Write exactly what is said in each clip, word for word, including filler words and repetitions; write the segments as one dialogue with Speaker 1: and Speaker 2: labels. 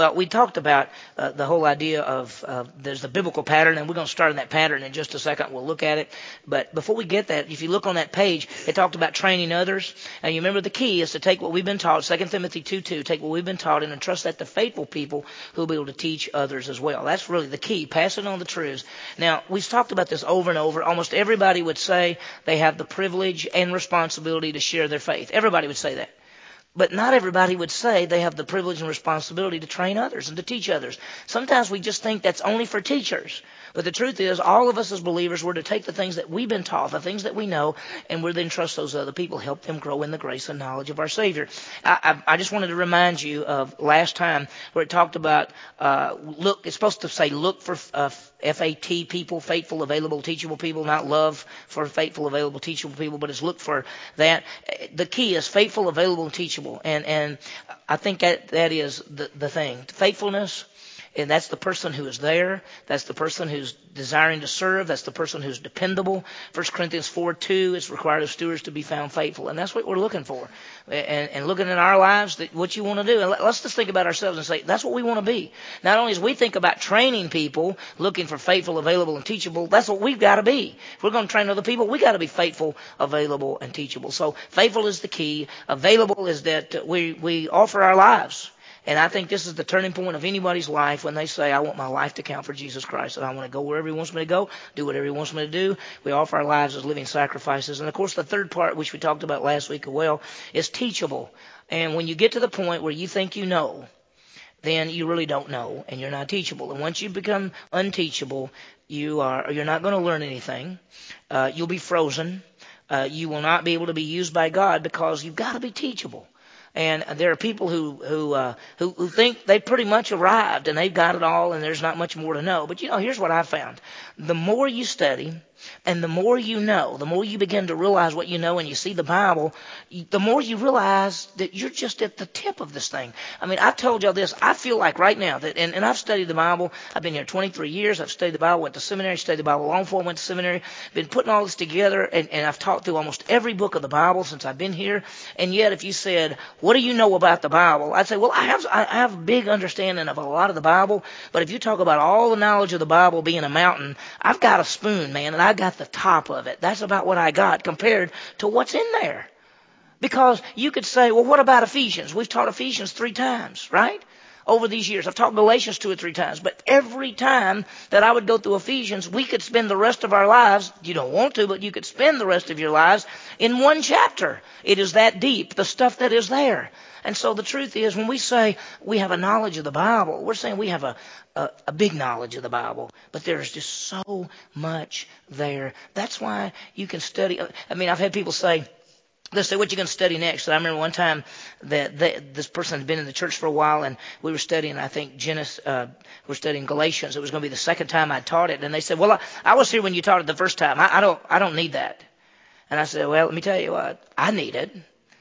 Speaker 1: Well, we talked about uh, the whole idea of uh, there's the biblical pattern, and we're going to start in that pattern in just a second. We'll look at it. But before we get that, if you look on that page, it talked about training others. And you remember the key is to take what we've been taught, Second Timothy two two, take what we've been taught and entrust that to faithful people who will be able to teach others as well. That's really the key, passing on the truths. Now, we've talked about this over and over. Almost everybody would say they have the privilege and responsibility to share their faith. Everybody would say that. But not everybody would say they have the privilege and responsibility to train others and to teach others. Sometimes we just think that's only for teachers. But the truth is, all of us as believers were to take the things that we've been taught, the things that we know, and we're then trust those other people, help them grow in the grace and knowledge of our Savior. I, I, I just wanted to remind you of last time where it talked about, uh, look, it's supposed to say look for uh, F A T people, faithful, available, teachable people, not love for faithful, available, teachable people, but it's look for that. The key is faithful, available, and teachable. And, and I think that, that is the, the thing. Faithfulness. And that's the person who is there. That's the person who's desiring to serve. That's the person who's dependable. First Corinthians four two, it's required of stewards to be found faithful. And that's what we're looking for. And, and looking in our lives, that what you want to do. And let's just think about ourselves and say, that's what we want to be. Not only as we think about training people, looking for faithful, available, and teachable, that's what we've got to be. If we're going to train other people, we've got to be faithful, available, and teachable. So faithful is the key. Available is that we, we offer our lives. And I think this is the turning point of anybody's life when they say, I want my life to count for Jesus Christ, and I want to go wherever He wants me to go, do whatever He wants me to do. We offer our lives as living sacrifices. And, of course, the third part, which we talked about last week as well, is teachable. And when you get to the point where you think you know, then you really don't know, and you're not teachable. And once you become unteachable, you are, you're not going to learn anything. Uh, you'll be frozen. Uh, you will not be able to be used by God because you've got to be teachable. And there are people who who, uh, who who think they've pretty much arrived and they've got it all and there's not much more to know. But, you know, here's what I found. The more you study and the more you know, the more you begin to realize what you know and you see the Bible, the more you realize that you're just at the tip of this thing. I mean, I've told y'all this. I feel like right now that, and, and I've studied the Bible. I've been here twenty-three years. I've studied the Bible, went to seminary, studied the Bible long before I went to seminary, been putting all this together, and, and I've taught through almost every book of the Bible since I've been here. And yet, if you said, what do you know about the Bible? I'd say, well, I have, I have a big understanding of a lot of the Bible, but if you talk about all the knowledge of the Bible being a mountain, I've got a spoon, man, and I got the top of it. That's about what I got compared to what's in there. Because you could say, well, what about Ephesians? We've taught Ephesians three times, right? Over these years. I've taught Galatians two or three times. But every time that I would go through Ephesians, we could spend the rest of our lives, you don't want to, but you could spend the rest of your lives in one chapter. It is that deep, the stuff that is there. And so the truth is, when we say we have a knowledge of the Bible, we're saying we have a, a, a big knowledge of the Bible. But there's just so much there. That's why you can study. I mean, I've had people say, they say, what you going to study next? And I remember one time that they, this person had been in the church for a while, and we were studying, I think, Genesis, uh, we were studying Galatians. It was going to be the second time I taught it. And they said, well, I, I was here when you taught it the first time. I, I don't, I don't need that. And I said, well, let me tell you what, I need it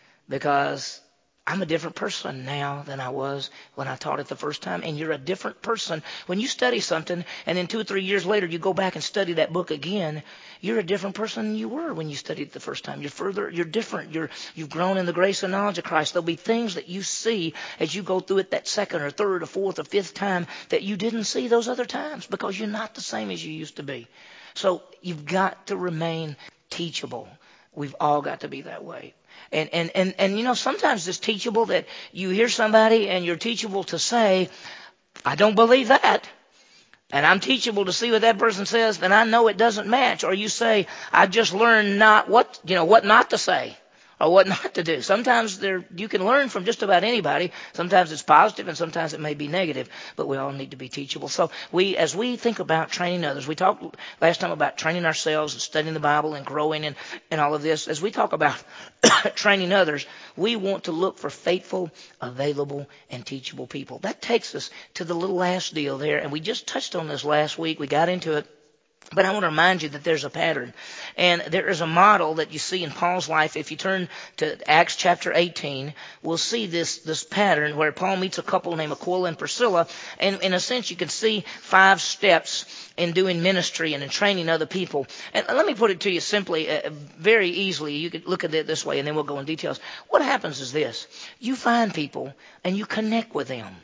Speaker 1: because I'm a different person now than I was when I taught it the first time. And you're a different person. When you study something and then two or three years later you go back and study that book again, you're a different person than you were when you studied it the first time. You're further, you're different. You're, you've grown in the grace and knowledge of Christ. There'll be things that you see as you go through it that second or third or fourth or fifth time that you didn't see those other times because you're not the same as you used to be. So you've got to remain teachable. We've all got to be that way. And, and, and, and, you know, sometimes it's teachable that you hear somebody and you're teachable to say, I don't believe that. And I'm teachable to see what that person says, and I know it doesn't match. Or you say, I just learned not what, you know, what not to say or what not to do. Sometimes there, you can learn from just about anybody. Sometimes it's positive and sometimes it may be negative, but we all need to be teachable. So we, as we think about training others, we talked last time about training ourselves and studying the Bible and growing and, and all of this. As we talk about training others, we want to look for faithful, available, and teachable people. That takes us to the little last deal there, and we just touched on this last week. We got into it. But I want to remind you that there's a pattern. And there is a model that you see in Paul's life. If you turn to Acts chapter eighteen, we'll see this, this pattern where Paul meets a couple named Aquila and Priscilla. And in a sense, you can see five steps in doing ministry and in training other people. And let me put it to you simply, uh, very easily. You could look at it this way, and then we'll go in details. What happens is this. You find people, and you connect with them.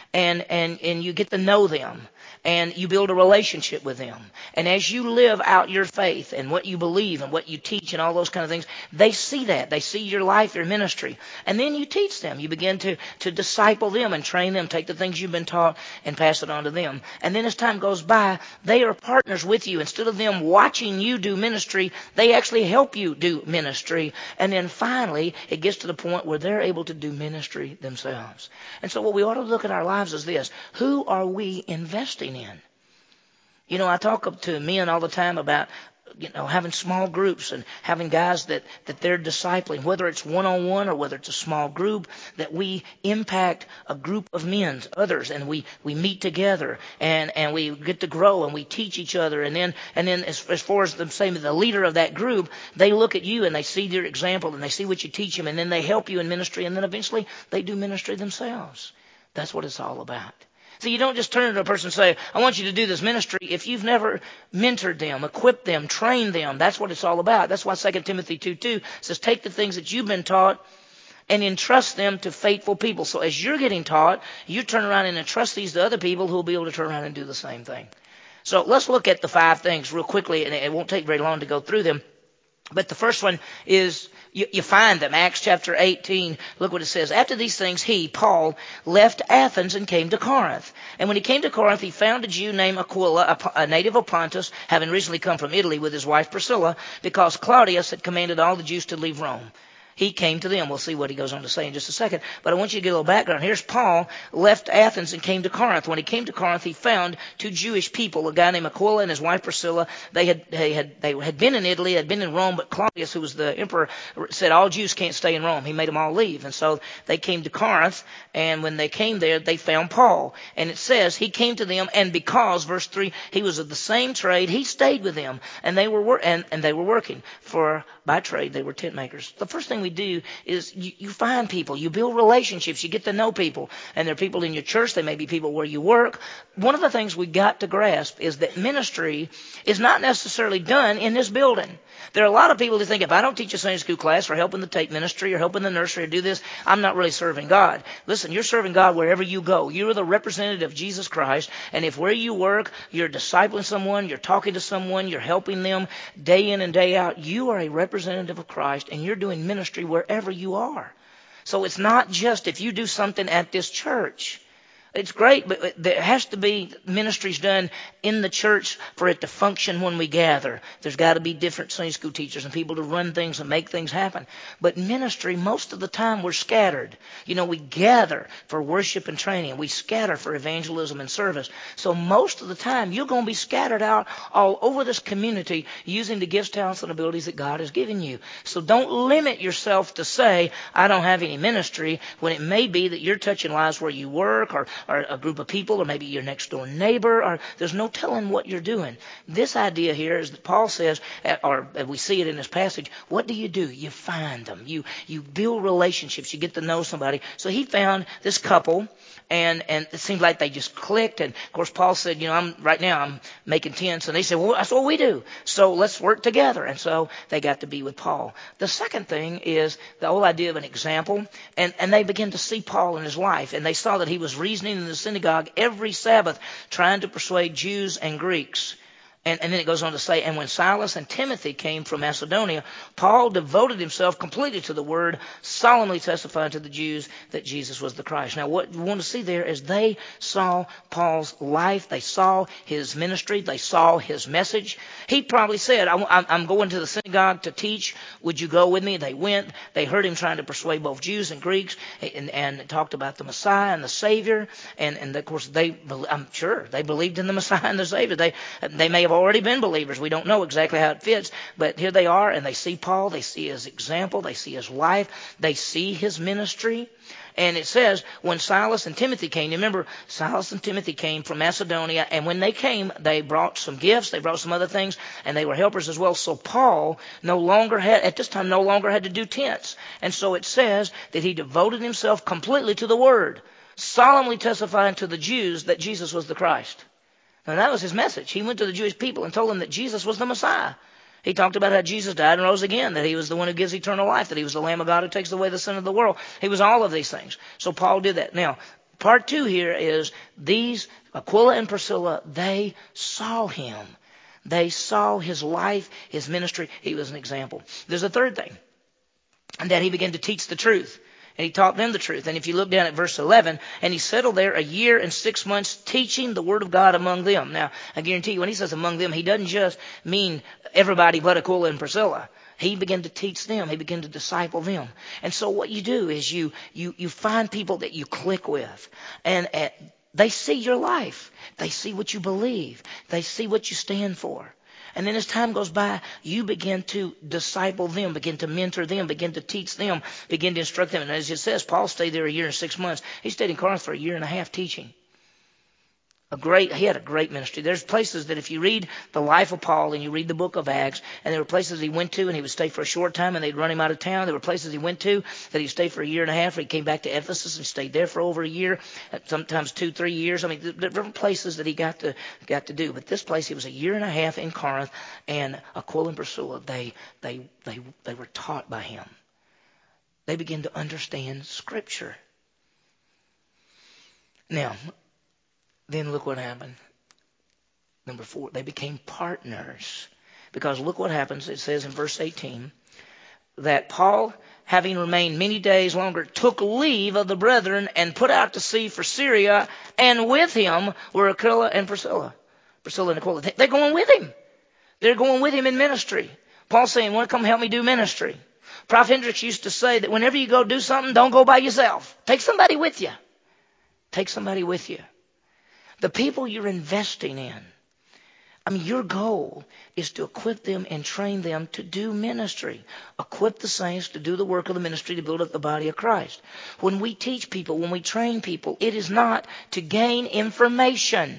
Speaker 1: and, and, and you get to know them. And you build a relationship with them. And as you live out your faith and what you believe and what you teach and all those kind of things, they see that. They see your life, your ministry. And then you teach them. You begin to, to disciple them and train them, take the things you've been taught and pass it on to them. And then as time goes by, they are partners with you. Instead of them watching you do ministry, they actually help you do ministry. And then finally, it gets to the point where they're able to do ministry themselves. And so what we ought to look at our lives is this. Who are we investing in? You know, I talk to men all the time about, you know, having small groups and having guys that, that they're discipling, whether it's one-on-one or whether it's a small group, that we impact a group of men, others, and we, we meet together and, and we get to grow and we teach each other. And then, and then as, as far as the same, the leader of that group, they look at you and they see your example and they see what you teach them, and then they help you in ministry, and then eventually they do ministry themselves. That's what it's all about. So you don't just turn to a person and say, I want you to do this ministry if you've never mentored them, equipped them, trained them. That's what it's all about. That's why Second Timothy two two says, take the things that you've been taught and entrust them to faithful people. So as you're getting taught, you turn around and entrust these to other people who will be able to turn around and do the same thing. So let's look at the five things real quickly, and it won't take very long to go through them. But the first one is, you, you find them. Acts chapter eighteen, look what it says. After these things, he, Paul, left Athens and came to Corinth. And when he came to Corinth, he found a Jew named Aquila, a, a native of Pontus, having recently come from Italy with his wife Priscilla, because Claudius had commanded all the Jews to leave Rome. He came to them. We'll see what he goes on to say in just a second. But I want you to get a little background. Here's Paul, left Athens and came to Corinth. When he came to Corinth, he found two Jewish people, a guy named Aquila and his wife Priscilla. They had, they had, they had been in Italy, had been in Rome, but Claudius, who was the emperor, said all Jews can't stay in Rome. He made them all leave. And so they came to Corinth, and when they came there, they found Paul. And it says he came to them, and because, verse three, he was of the same trade, he stayed with them, and they were, wor- and, and they were working. For by trade, they were tent makers. The first thing we do is you, you find people, you build relationships, you get to know people, and there are people in your church, they may be people where you work. One of the things we got to grasp is that ministry is not necessarily done in this building. There are a lot of people who think if I don't teach a Sunday school class or help in the tape ministry or help in the nursery or do this, I'm not really serving God. Listen, you're serving God wherever you go. You're the representative of Jesus Christ, and if where you work, you're discipling someone, you're talking to someone, you're helping them day in and day out, you are a representative of Christ, and you're doing ministry wherever you are. So it's not just if you do something at this church. It's great, but there has to be ministries done in the church for it to function when we gather. There's got to be different Sunday school teachers and people to run things and make things happen. But ministry, most of the time, we're scattered. You know, we gather for worship and training. We scatter for evangelism and service. So most of the time, you're going to be scattered out all over this community using the gifts, talents, and abilities that God has given you. So don't limit yourself to say, I don't have any ministry, when it may be that you're touching lives where you work, or or a group of people, or maybe your next door neighbor, or there's no telling what you're doing. This idea here is that Paul says, or we see it in this passage, what do you do? You find them. You you build relationships. You get to know somebody. So he found this couple, and and it seemed like they just clicked. And of course, Paul said, you know, I'm right now I'm making tents, and they said, well, that's what we do. So let's work together. And so they got to be with Paul. The second thing is the whole idea of an example, and and they began to see Paul in his life, and they saw that he was reasoning in the synagogue every Sabbath, trying to persuade Jews and Greeks. And, and then it goes on to say, and when Silas and Timothy came from Macedonia, Paul devoted himself completely to the word, solemnly testifying to the Jews that Jesus was the Christ. Now, what you want to see there is they saw Paul's life. They saw his ministry. They saw his message. He probably said, I'm going to the synagogue to teach. Would you go with me? They went. They heard him trying to persuade both Jews and Greeks, and, and talked about the Messiah and the Savior. And, and of course, they, I'm sure they believed in the Messiah and the Savior. They, they may have already been believers. We don't know exactly how it fits, but here they are, and they see Paul. They see his example. They see his life. They see his ministry. And it says, when Silas and Timothy came, remember, Silas and Timothy came from Macedonia, and when they came, they brought some gifts, they brought some other things, and they were helpers as well. So Paul no longer had, at this time, no longer had to do tents. And so it says that he devoted himself completely to the word, solemnly testifying to the Jews that Jesus was the Christ. And that was his message. He went to the Jewish people and told them that Jesus was the Messiah. He talked about how Jesus died and rose again, that he was the one who gives eternal life, that he was the Lamb of God who takes away the sin of the world. He was all of these things. So Paul did that. Now, part two here is these, Aquila and Priscilla, they saw him. They saw his life, his ministry. He was an example. There's a third thing, and that he began to teach the truth. And he taught them the truth. And if you look down at verse eleven, and he settled there a year and six months teaching the word of God among them. Now, I guarantee you, when he says among them, he doesn't just mean everybody but Aquila and Priscilla. He began to teach them. He began to disciple them. And so what you do is you you you find people that you click with. And at, they see your life. They see what you believe. They see what you stand for. And then as time goes by, you begin to disciple them, begin to mentor them, begin to teach them, begin to instruct them. And as it says, Paul stayed there a year and six months. He stayed in Corinth for a year and a half teaching. A great, he had a great ministry. There's places that if you read the life of Paul and you read the book of Acts, and there were places he went to and he would stay for a short time and they'd run him out of town. There were places he went to that he'd stay for a year and a half, or he came back to Ephesus and stayed there for over a year, sometimes two, three years. I mean, there were places that he got to got to do. But this place, he was a year and a half in Corinth, and Aquila and Priscilla, they they they they were taught by him. They began to understand Scripture. Now, then look what happened. Number four, they became partners. Because look what happens. It says in verse eighteen that Paul, having remained many days longer, took leave of the brethren and put out to sea for Syria. And with him were Aquila and Priscilla. Priscilla and Aquila. They're going with him. They're going with him in ministry. Paul's saying, want to come help me do ministry. Prophet Hendricks used to say that whenever you go do something, don't go by yourself. Take somebody with you. Take somebody with you. The people you're investing in, I mean, your goal is to equip them and train them to do ministry. Equip the saints to do the work of the ministry to build up the body of Christ. When we teach people, when we train people, it is not to gain information.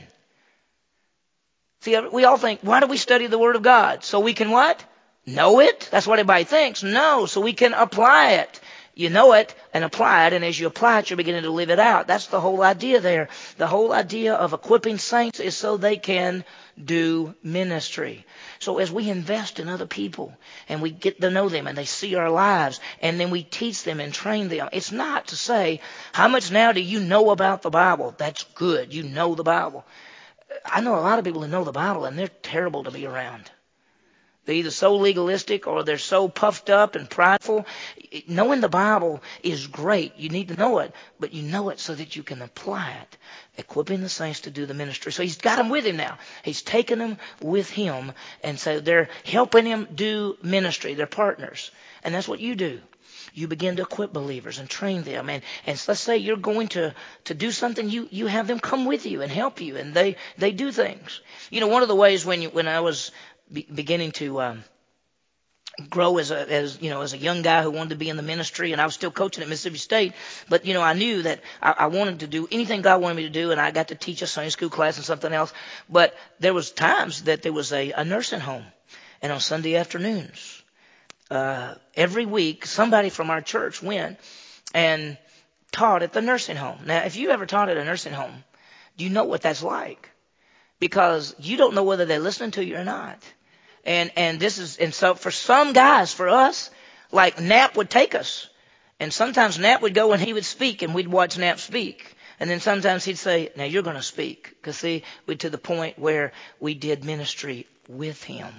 Speaker 1: See, we all think, why do we study the Word of God? So we can what? Know it? That's what everybody thinks. No, so we can apply it. You know it and apply it, and as you apply it, you're beginning to live it out. That's the whole idea there. The whole idea of equipping saints is so they can do ministry. So as we invest in other people and we get to know them and they see our lives and then we teach them and train them, it's not to say, how much now do you know about the Bible? That's good. You know the Bible. I know a lot of people who know the Bible and they're terrible to be around. They're either so legalistic or they're so puffed up and prideful. Knowing the Bible is great. You need to know it, but you know it so that you can apply it. Equipping the saints to do the ministry. So he's got them with him now. He's taken them with him, and so they're helping him do ministry. They're partners. And that's what you do. You begin to equip believers and train them. And, and let's say you're going to, to do something, you, you have them come with you and help you, and they, they do things. You know, one of the ways when you, when I was Be, beginning to um, grow as a as you know as a young guy who wanted to be in the ministry, and I was still coaching at Mississippi State, but you know I knew that I, I wanted to do anything God wanted me to do, and I got to teach a Sunday school class and something else. But there was times that there was a, a nursing home, and on Sunday afternoons, uh, every week somebody from our church went and taught at the nursing home. Now, if you ever taught at a nursing home, do you know what that's like? Because you don't know whether they're listening to you or not. And and this is and so for some guys, for us, like Knapp would take us. And sometimes Knapp would go and he would speak and we'd watch Knapp speak. And then sometimes he'd say, now you're going to speak. Because see, we're to the point where we did ministry with him.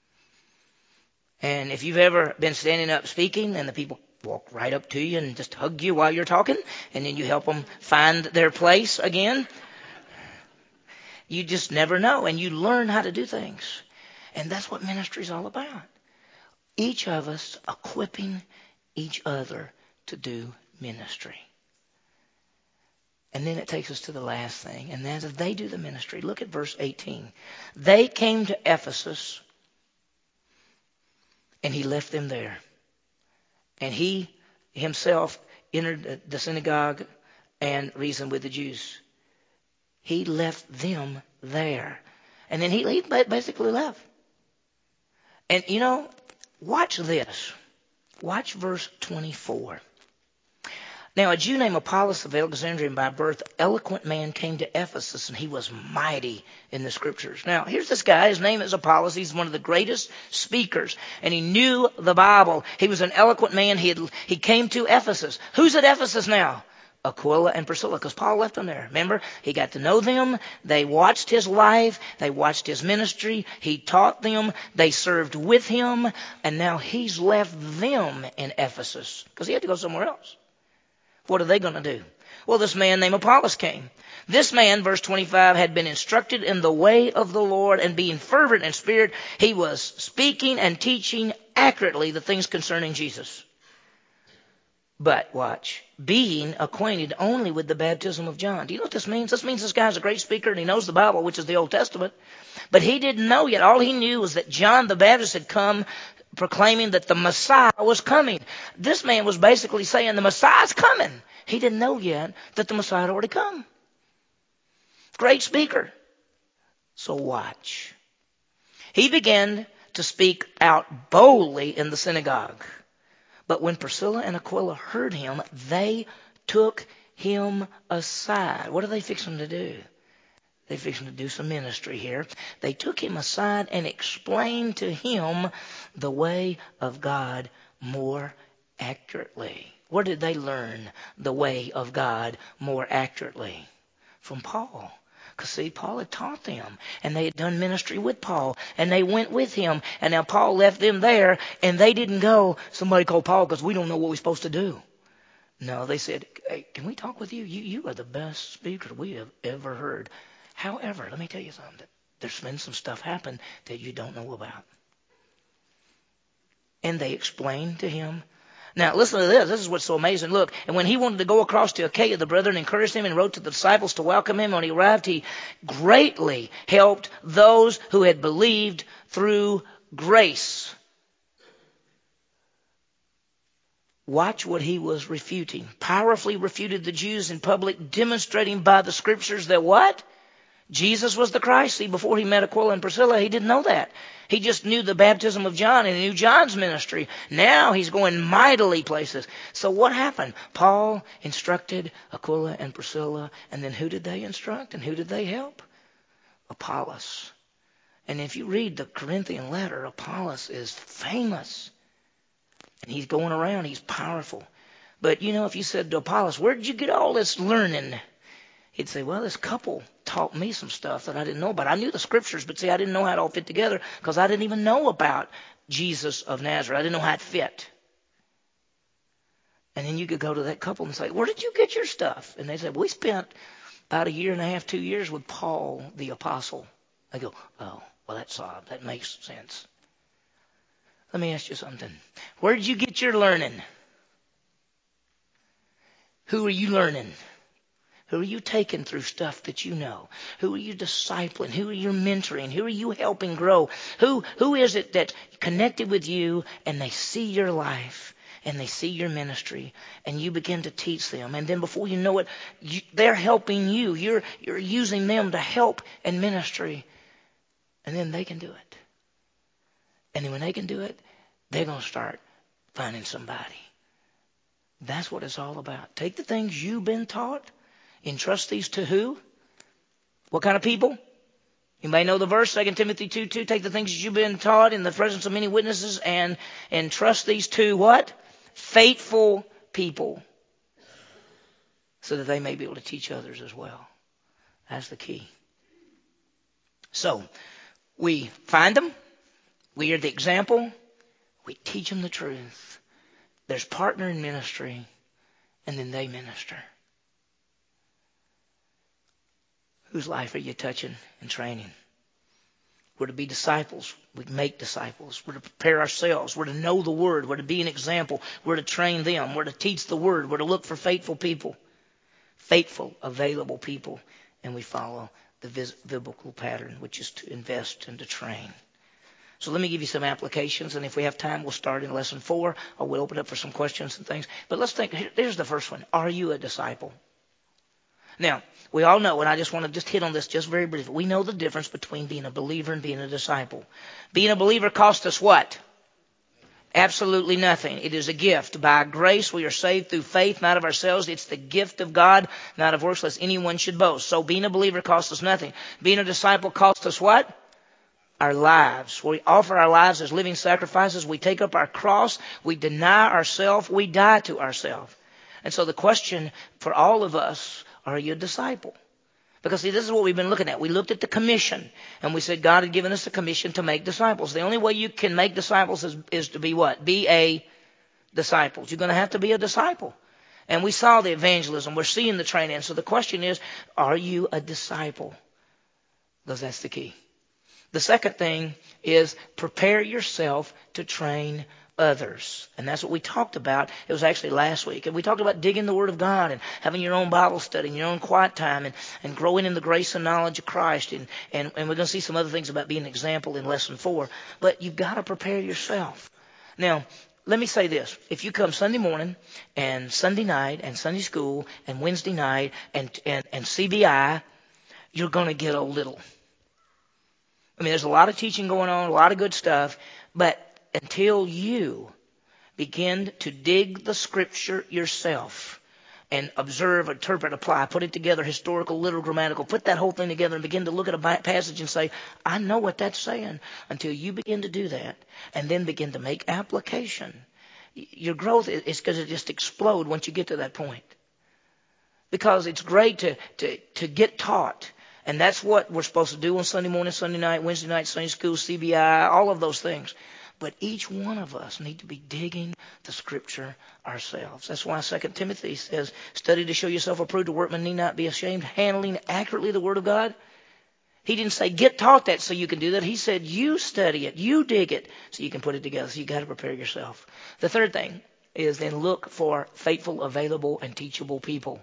Speaker 1: And if you've ever been standing up speaking and the people walk right up to you and just hug you while you're talking, and then you help them find their place again, you just never know. And you learn how to do things. And that's what ministry is all about. Each of us equipping each other to do ministry. And then it takes us to the last thing. And that is they do the ministry. Look at verse eighteen. They came to Ephesus. And he left them there. And he himself entered the synagogue and reasoned with the Jews. He left them there. And then he, he basically left. And, you know, watch this. Watch verse twenty-four. Now, a Jew named Apollos of Alexandria by birth, eloquent man, came to Ephesus, and he was mighty in the Scriptures. Now, here's this guy. His name is Apollos. He's one of the greatest speakers, and he knew the Bible. He was an eloquent man. He had, he came to Ephesus. Who's at Ephesus now? Aquila and Priscilla, because Paul left them there. Remember, he got to know them. They watched his life. They watched his ministry. He taught them. They served with him. And now he's left them in Ephesus because he had to go somewhere else. What are they going to do? Well, this man named Apollos came. This man, verse twenty-five, had been instructed in the way of the Lord, and being fervent in spirit, he was speaking and teaching accurately the things concerning Jesus. But, watch, being acquainted only with the baptism of John. Do you know what this means? This means this guy's a great speaker and he knows the Bible, which is the Old Testament. But he didn't know yet. All he knew was that John the Baptist had come proclaiming that the Messiah was coming. This man was basically saying the Messiah's coming. He didn't know yet that the Messiah had already come. Great speaker. So watch. He began to speak out boldly in the synagogue. But when Priscilla and Aquila heard him, they took him aside. What are they fixing to do? They're fixing to do some ministry here. They took him aside and explained to him the way of God more accurately. Where did they learn the way of God more accurately? From Paul. Because, see, Paul had taught them, and they had done ministry with Paul, and they went with him, and now Paul left them there, and they didn't go, somebody called Paul because we don't know what we're supposed to do. No, they said, hey, can we talk with you? You, you are the best speaker we have ever heard. However, let me tell you something. There's been some stuff happen that you don't know about. And they explained to him. Now, listen to this. This is what's so amazing. Look, and when he wanted to go across to Achaia, the brethren encouraged him and wrote to the disciples to welcome him. When he arrived, he greatly helped those who had believed through grace. Watch what he was refuting. Powerfully refuted the Jews in public, demonstrating by the scriptures that what? Jesus was the Christ. See, before he met Aquila and Priscilla, he didn't know that. He just knew the baptism of John and he knew John's ministry. Now he's going mightily places. So what happened? Paul instructed Aquila and Priscilla, and then who did they instruct and who did they help? Apollos. And if you read the Corinthian letter, Apollos is famous. And he's going around, he's powerful. But you know, if you said to Apollos, where did you get all this learning? He'd say, well, this couple taught me some stuff that I didn't know about. I knew the scriptures, but see, I didn't know how it all fit together because I didn't even know about Jesus of Nazareth. I didn't know how it fit. And then you could go to that couple and say, where did you get your stuff? And they said, we spent about a year and a half, two years with Paul the apostle. I go, oh, well, that's odd. That makes sense. Let me ask you something. Where did you get your learning? Who are you learning? Who are you taking through stuff that you know? Who are you discipling? Who are you mentoring? Who are you helping grow? Who who is it that connected with you and they see your life and they see your ministry and you begin to teach them, and then before you know it, you, they're helping you. You're you're using them to help in ministry, and then they can do it. And then when they can do it, they're going to start finding somebody. That's what it's all about. Take the things you've been taught. Entrust these to who? What kind of people? You may know the verse, Second Timothy two two. Take the things that you've been taught in the presence of many witnesses and entrust these to what? Faithful people. So that they may be able to teach others as well. That's the key. So, we find them. We are the example. We teach them the truth. There's partner in ministry. And then they minister. Whose life are you touching and training? We're to be disciples. We make disciples. We're to prepare ourselves. We're to know the Word. We're to be an example. We're to train them. We're to teach the Word. We're to look for faithful people. Faithful, available people. And we follow the vis- biblical pattern, which is to invest and to train. So let me give you some applications. And if we have time, we'll start in lesson four. Or we'll open up for some questions and things. But let's think. Here's the first one. Are you a disciple? Now, we all know, and I just want to just hit on this just very briefly. We know the difference between being a believer and being a disciple. Being a believer costs us what? Absolutely nothing. It is a gift. By grace we are saved through faith, not of ourselves. It's the gift of God, not of works, lest anyone should boast. So being a believer costs us nothing. Being a disciple costs us what? Our lives. We offer our lives as living sacrifices. We take up our cross. We deny ourselves. We die to ourselves. And so the question for all of us, are you a disciple? Because see, this is what we've been looking at. We looked at the commission, and we said God had given us a commission to make disciples. The only way you can make disciples is, is to be what? Be a disciple. You're going to have to be a disciple. And we saw the evangelism. We're seeing the training. So the question is, are you a disciple? Because that's the key. The second thing is prepare yourself to train others. And that's what we talked about. It was actually last week. And we talked about digging the Word of God and having your own Bible study and your own quiet time and, and growing in the grace and knowledge of Christ. And, and, and we're going to see some other things about being an example in lesson four. But you've got to prepare yourself. Now, let me say this. If you come Sunday morning and Sunday night and Sunday school and Wednesday night and, and, and C B I, you're going to get a little. I mean, there's a lot of teaching going on, a lot of good stuff, but until you begin to dig the Scripture yourself and observe, interpret, apply, put it together, historical, literal, grammatical, put that whole thing together and begin to look at a passage and say, I know what that's saying. Until you begin to do that and then begin to make application, your growth is going to just explode once you get to that point. Because it's great to, to, to get taught. And that's what we're supposed to do on Sunday morning, Sunday night, Wednesday night, Sunday school, C B I, all of those things. But each one of us need to be digging the Scripture ourselves. That's why Second Timothy says, study to show yourself approved, a workman need not be ashamed, handling accurately the Word of God. He didn't say get taught that so you can do that. He said you study it, you dig it so you can put it together. So you got to prepare yourself. The third thing is then look for faithful, available, and teachable people.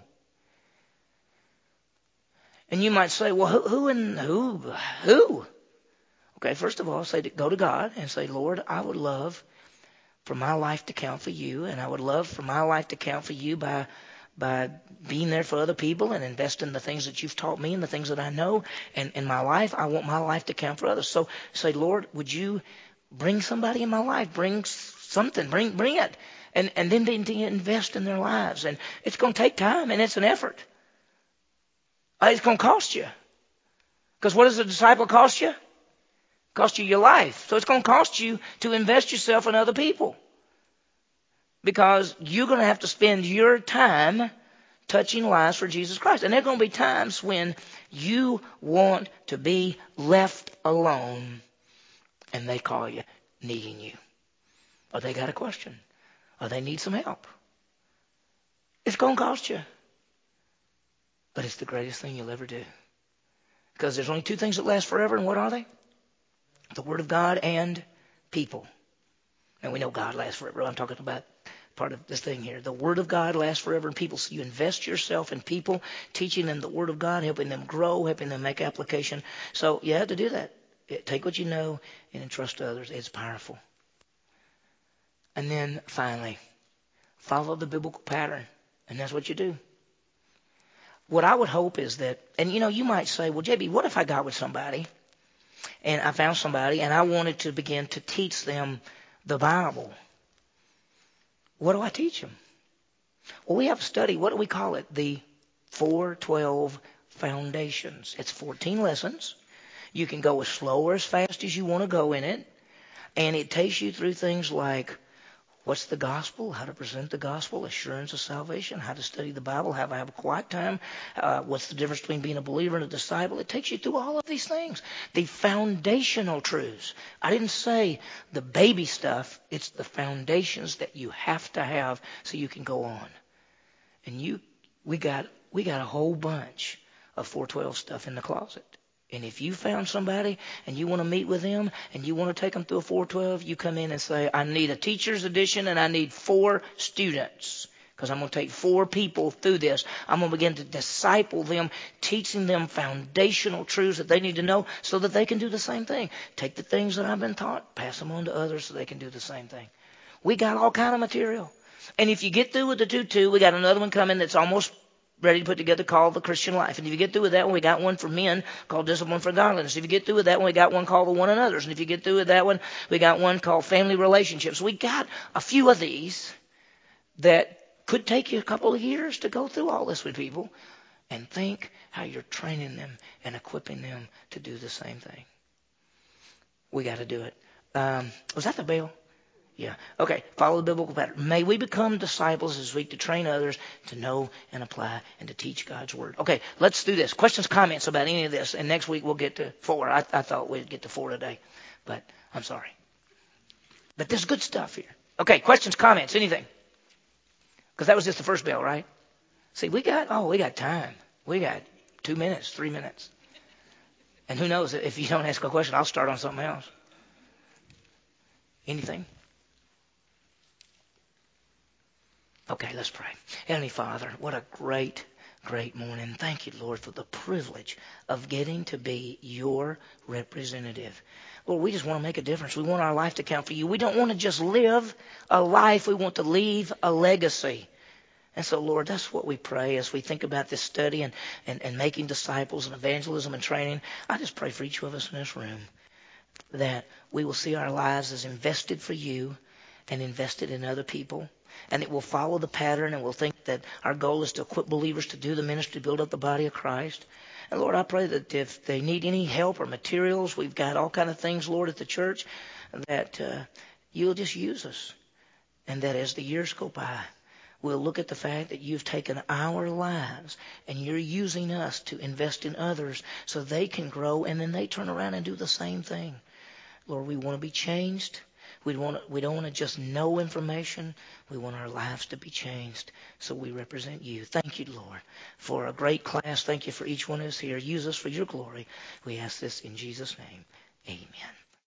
Speaker 1: And you might say, well, who, who and who? Who? Okay, first of all, say to, go to God and say, Lord, I would love for my life to count for you, and I would love for my life to count for you by by being there for other people and investing in the things that you've taught me and the things that I know. And in my life, I want my life to count for others. So say, Lord, would you bring somebody in my life? Bring something. Bring bring it. And, and then they invest in their lives. And it's going to take time, and it's an effort. It's going to cost you. Because what does a disciple cost you? Cost you your life. So it's going to cost you to invest yourself in other people. Because you're going to have to spend your time touching lives for Jesus Christ. And there are going to be times when you want to be left alone and they call you needing you. Or they got a question. Or they need some help. It's going to cost you. But it's the greatest thing you'll ever do. Because there's only two things that last forever, and what are they? The Word of God and people. And we know God lasts forever. I'm talking about part of this thing here. The Word of God lasts forever, and people. So you invest yourself in people, teaching them the Word of God, helping them grow, helping them make application. So you have to do that. Take what you know and entrust to others. It's powerful. And then finally, follow the biblical pattern. And that's what you do. What I would hope is that, and you know, you might say, well, J B, what if I got with somebody and I found somebody and I wanted to begin to teach them the Bible? What do I teach them? Well, we have a study. What do we call it? The four twelve Foundations. It's fourteen lessons. You can go as slow or as fast as you want to go in it. And it takes you through things like what's the gospel, how to present the gospel, assurance of salvation, how to study the Bible, how to have a quiet time, uh, what's the difference between being a believer and a disciple. It takes you through all of these things, the foundational truths. I didn't say the baby stuff. It's the foundations that you have to have so you can go on. And you, we got we got a whole bunch of four twelve stuff in the closet. And if you found somebody and you want to meet with them and you want to take them through a four twelve, you come in and say, I need a teacher's edition and I need four students because I'm going to take four people through this. I'm going to begin to disciple them, teaching them foundational truths that they need to know so that they can do the same thing. Take the things that I've been taught, pass them on to others so they can do the same thing. We got all kind of material. And if you get through with the two two, we got another one coming that's almost ready to put together called The Christian Life. And if you get through with that one, we got one for men called Discipline for Godliness. If you get through with that one, we got one called The One Another's. And if you get through with that one, we got one called Family Relationships. We got a few of these that could take you a couple of years to go through all this with people and think how you're training them and equipping them to do the same thing. We got to do it. Um, was that the bell? Yeah. Okay. Follow the biblical pattern. May we become disciples this week to train others to know and apply and to teach God's word. Okay. Let's do this. Questions, comments about any of this. And next week we'll get to four. I, I thought we'd get to four today, but I'm sorry. But there's good stuff here. Okay. Questions, comments, anything? Because that was just the first bell, right? See, we got, oh, we got time. We got two minutes, three minutes. And who knows, if you don't ask a question, I'll start on something else. Anything? Okay, let's pray. Heavenly Father, what a great, great morning. Thank you, Lord, for the privilege of getting to be your representative. Lord, we just want to make a difference. We want our life to count for you. We don't want to just live a life. We want to leave a legacy. And so, Lord, that's what we pray as we think about this study and, and, and making disciples and evangelism and training. I just pray for each of us in this room that we will see our lives as invested for you and invested in other people. And it will follow the pattern, and we'll think that our goal is to equip believers to do the ministry, build up the body of Christ. And Lord, I pray that if they need any help or materials, we've got all kind of things, Lord, at the church, that uh, you'll just use us. And that as the years go by, we'll look at the fact that you've taken our lives and you're using us to invest in others so they can grow, and then they turn around and do the same thing. Lord, we want to be changed. We want to, we don't want to just know information. We want our lives to be changed so we represent you. Thank you, Lord, for a great class. Thank you for each one of us here. Use us for your glory. We ask this in Jesus' name. Amen.